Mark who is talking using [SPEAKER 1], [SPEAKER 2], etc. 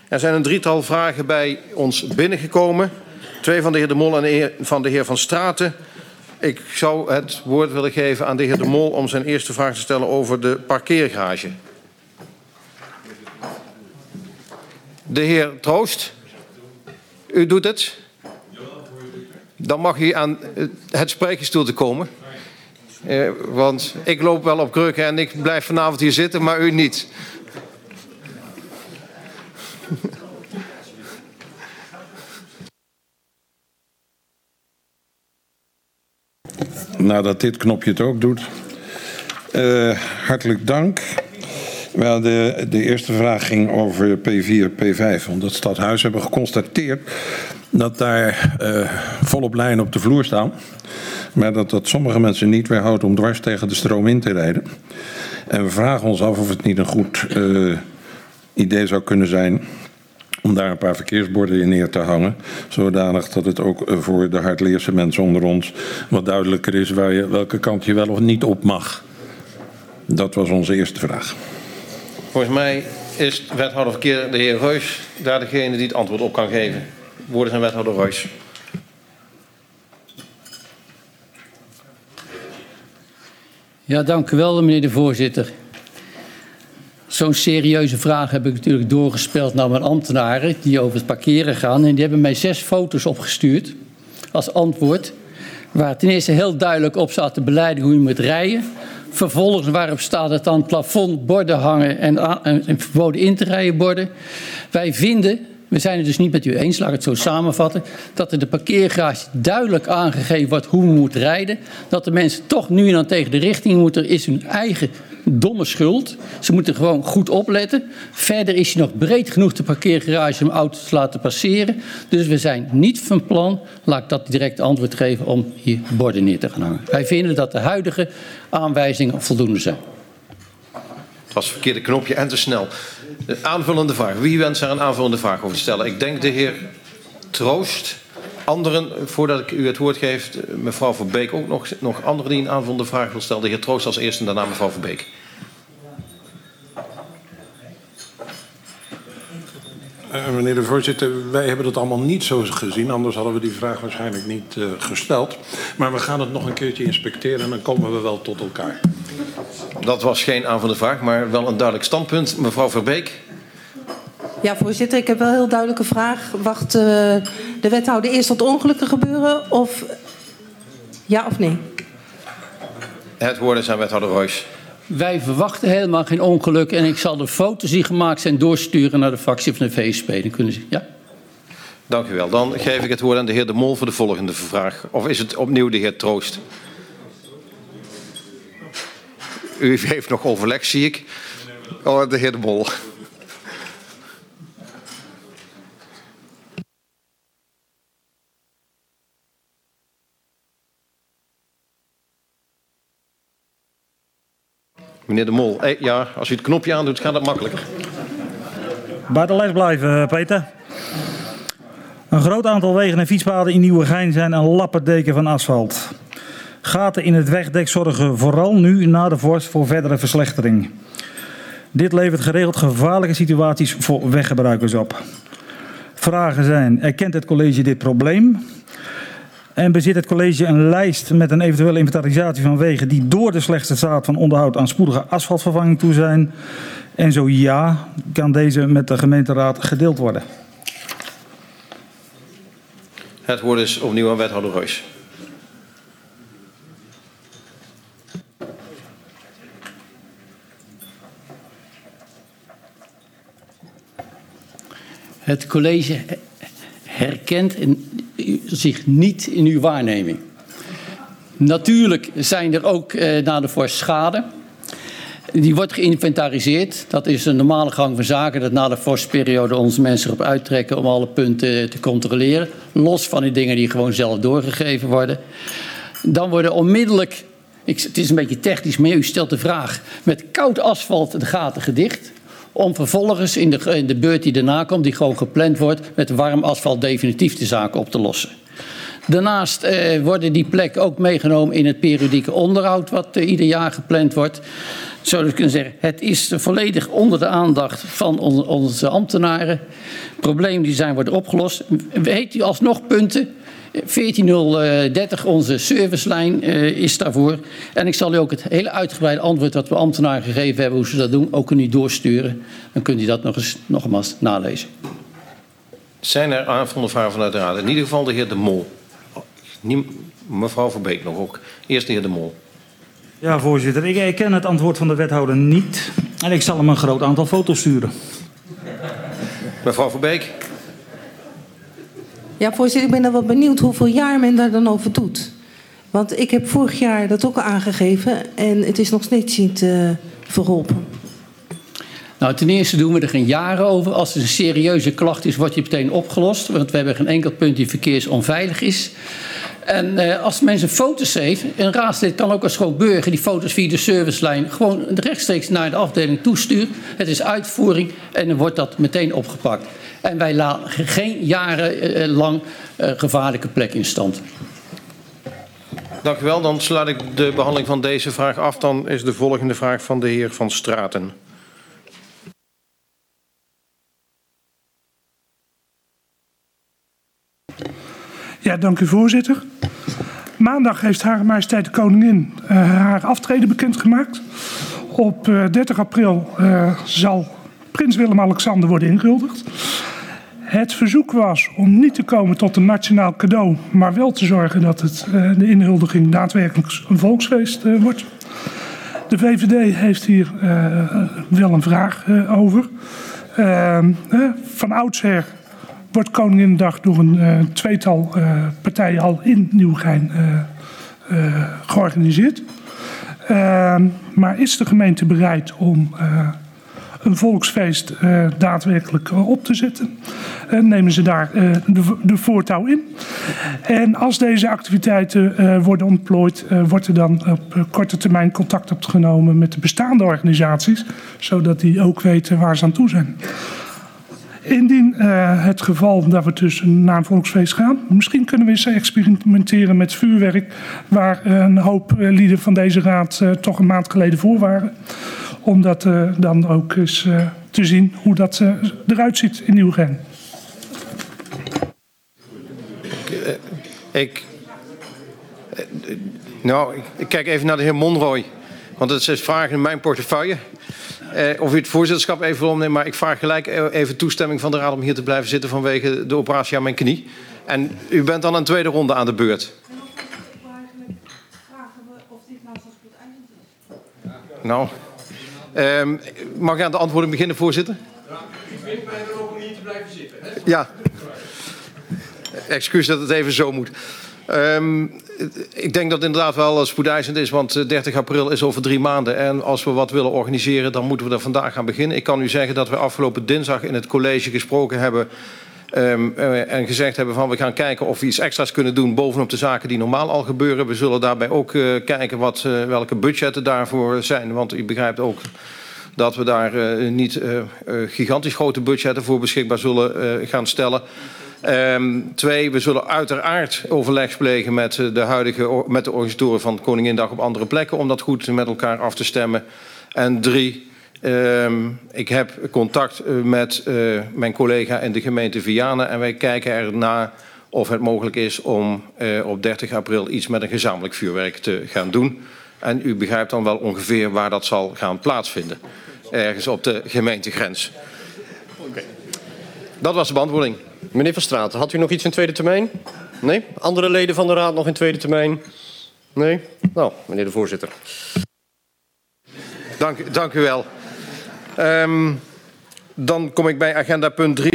[SPEAKER 1] Er zijn een drietal vragen bij ons binnengekomen. 2 van de heer De Mol en 1 van de heer Van Straten. Ik zou het woord willen geven aan de heer De Mol om zijn eerste vraag te stellen over de parkeergarage. De heer Troost, u doet het. Dan mag u aan het spreekgestoelte komen. Want ik loop wel op kreuken en ik blijf vanavond hier zitten, maar u niet.
[SPEAKER 2] Nadat dit knopje het ook doet. Hartelijk dank. Wel, de eerste vraag ging over P4, P5. Omdat Stadhuis hebben geconstateerd dat daar volop lijnen op de vloer staan. Maar dat sommige mensen niet weerhoudt om dwars tegen de stroom in te rijden. En we vragen ons af of het niet een goed idee zou kunnen zijn om daar een paar verkeersborden in neer te hangen. Zodanig dat het ook voor de hardleerse mensen onder ons wat duidelijker is welke kant je wel of niet op mag. Dat was onze eerste vraag.
[SPEAKER 1] Volgens mij is wethouder verkeer, de heer Reus, daar degene die het antwoord op kan geven. Woorden zijn wethouder Reus.
[SPEAKER 3] Ja, dank u wel, meneer de voorzitter. Zo'n serieuze vraag heb ik natuurlijk doorgespeeld naar mijn ambtenaren die over het parkeren gaan. En die hebben mij 6 foto's opgestuurd als antwoord. Waar ten eerste heel duidelijk op staat de beleiding hoe je moet rijden. Vervolgens waarop staat het aan het plafond borden hangen en verboden in te rijden borden. Wij vinden, we zijn het dus niet met u eens, laat ik het zo samenvatten, dat er de parkeergarage duidelijk aangegeven wordt hoe we moeten rijden. Dat de mensen toch nu en dan tegen de richting moeten, is hun eigen domme schuld. Ze moeten gewoon goed opletten. Verder is hij nog breed genoeg de parkeergarage om auto's te laten passeren. Dus we zijn niet van plan, laat ik dat direct antwoord geven, om hier borden neer te gaan hangen. Wij vinden dat de huidige aanwijzingen voldoende zijn.
[SPEAKER 1] Het was het verkeerde knopje en te snel. De aanvullende vraag. Wie wenst daar een aanvullende vraag over te stellen? Ik denk de heer Troost. Anderen, voordat ik u het woord geef, mevrouw Verbeek ook nog anderen die een aanvullende vraag wil stellen. De heer Troost als eerste en daarna mevrouw Verbeek.
[SPEAKER 2] Meneer de voorzitter, wij hebben dat allemaal niet zo gezien. Anders hadden we die vraag waarschijnlijk niet gesteld. Maar we gaan het nog een keertje inspecteren en dan komen we wel tot elkaar.
[SPEAKER 1] Dat was geen aanvullende vraag, maar wel een duidelijk standpunt. Mevrouw Verbeek.
[SPEAKER 4] Ja, voorzitter, ik heb wel een heel duidelijke vraag. Wacht de wethouder eerst tot ongelukken gebeuren of ja of nee?
[SPEAKER 1] Het woord is aan wethouder Reus.
[SPEAKER 3] Wij verwachten helemaal geen ongeluk en ik zal de foto's die gemaakt zijn doorsturen naar de fractie van de VSP. Dan kunnen ze, ja.
[SPEAKER 1] Dank u wel. Dan geef ik het woord aan de heer De Mol voor de volgende vraag. Of is het opnieuw de heer Troost? U heeft nog overleg, zie ik. Oh, de heer De Mol. Meneer De Mol, ja, als u het knopje aandoet, gaat dat makkelijker.
[SPEAKER 5] Bij de les blijven, Peter. Een groot aantal wegen en fietspaden in Nieuwegein zijn een lappendeken van asfalt. Gaten in het wegdek zorgen vooral nu na de vorst voor verdere verslechtering. Dit levert geregeld gevaarlijke situaties voor weggebruikers op. Vragen zijn: erkent het college dit probleem? En bezit het college een lijst met een eventuele inventarisatie van wegen die door de slechte staat van onderhoud aan spoedige asfaltvervanging toe zijn? En zo ja, kan deze met de gemeenteraad gedeeld worden?
[SPEAKER 1] Het woord is opnieuw aan wethouder Reus.
[SPEAKER 3] Het college herkent zich niet in uw waarneming. Natuurlijk zijn er ook na de vorst schade. Die wordt geïnventariseerd. Dat is een normale gang van zaken. Dat na de vorstperiode onze mensen erop uittrekken om alle punten te controleren. Los van die dingen die gewoon zelf doorgegeven worden. Dan worden onmiddellijk, het is een beetje technisch, maar u stelt de vraag, met koud asfalt de gaten gedicht. Om vervolgens in de beurt die daarna komt, die gewoon gepland wordt, met warm asfalt definitief de zaken op te lossen. Daarnaast worden die plekken ook meegenomen in het periodieke onderhoud wat ieder jaar gepland wordt. Zodat we kunnen zeggen, het is volledig onder de aandacht van onze ambtenaren. Problemen die worden opgelost. Weet u alsnog punten? 14030, onze servicelijn, is daarvoor. En ik zal u ook het hele uitgebreide antwoord dat we ambtenaren gegeven hebben, hoe ze dat doen, ook aan u doorsturen. Dan kunt u dat nogmaals nalezen.
[SPEAKER 1] Zijn er aanvullende vragen vanuit de Raad? In ieder geval de heer De Mol. Mevrouw Verbeek nog ook. Eerst de heer De Mol.
[SPEAKER 5] Ja, voorzitter. Ik ken het antwoord van de wethouder niet. En ik zal hem een groot aantal foto's sturen.
[SPEAKER 1] Mevrouw Verbeek.
[SPEAKER 4] Ja, voorzitter, ik ben dan wel benieuwd hoeveel jaar men daar dan over doet. Want ik heb vorig jaar dat ook al aangegeven en het is nog steeds niet verholpen.
[SPEAKER 3] Nou, ten eerste doen we er geen jaren over. Als het een serieuze klacht is, wordt die meteen opgelost. Want we hebben geen enkel punt die verkeersonveilig is. En als mensen foto's heeft, een raadslid kan ook als gewoon burger die foto's via de servicelijn gewoon rechtstreeks naar de afdeling toesturen. Het is uitvoering en dan wordt dat meteen opgepakt. En wij laten geen jarenlang gevaarlijke plek in stand.
[SPEAKER 1] Dank u wel. Dan sluit ik de behandeling van deze vraag af. Dan is de volgende vraag van de heer Van Straten.
[SPEAKER 6] Ja, dank u voorzitter. Maandag heeft Hare Majesteit de Koningin haar aftreden bekendgemaakt. Op 30 april zal prins Willem-Alexander worden ingehuldigd. Het verzoek was om niet te komen tot een nationaal cadeau, maar wel te zorgen dat de inhuldiging daadwerkelijk een volksfeest wordt. De VVD heeft hier wel een vraag over. Van oudsher wordt Koninginnedag door een tweetal partijen al in Nieuwegein georganiseerd. Maar is de gemeente bereid om een volksfeest daadwerkelijk op te zetten? Nemen ze daar de voortouw in? En als deze activiteiten worden ontplooid, wordt er dan op korte termijn contact opgenomen met de bestaande organisaties, zodat die ook weten waar ze aan toe zijn. Indien het geval dat we dus naar een volksfeest gaan, misschien kunnen we eens experimenteren met vuurwerk, waar een hoop lieden van deze raad toch een maand geleden voor waren. Om dat dan ook eens te zien hoe dat eruit ziet in Nieuwegein.
[SPEAKER 1] Ik kijk even naar de heer Monroy, want het is vragen in mijn portefeuille. Of u het voorzitterschap even wil opnemen, maar ik vraag gelijk even toestemming van de Raad om hier te blijven zitten vanwege de operatie aan mijn knie. En u bent dan een tweede ronde aan de beurt. Nou, mag ik aan de antwoorden beginnen, voorzitter?
[SPEAKER 2] Ja, ik vind mij er ook om hier te blijven zitten. Hè?
[SPEAKER 1] Ja. Excuus dat het even zo moet. Ik denk dat het inderdaad wel spoedeisend is, want 30 april is over 3 maanden. En als we wat willen organiseren, dan moeten we er vandaag gaan beginnen. Ik kan u zeggen dat we afgelopen dinsdag in het college gesproken hebben en gezegd hebben van we gaan kijken of we iets extra's kunnen doen bovenop de zaken die normaal al gebeuren. We zullen daarbij ook kijken welke budgetten daarvoor zijn, want u begrijpt ook dat we daar niet gigantisch grote budgetten voor beschikbaar zullen gaan stellen. 2, we zullen uiteraard overleg plegen met de organisatoren van Koninginnedag op andere plekken om dat goed met elkaar af te stemmen. En 3, ik heb contact met mijn collega in de gemeente Vianen en wij kijken ernaar of het mogelijk is om op 30 april iets met een gezamenlijk vuurwerk te gaan doen. En u begrijpt dan wel ongeveer waar dat zal gaan plaatsvinden. Ergens op de gemeentegrens. Okay. Dat was de beantwoording.
[SPEAKER 7] Meneer Van Straten, had u nog iets in tweede termijn? Nee? Andere leden van de Raad nog in tweede termijn? Nee? Nou, meneer de voorzitter.
[SPEAKER 1] Dank u wel. Dan kom ik bij agenda punt 3.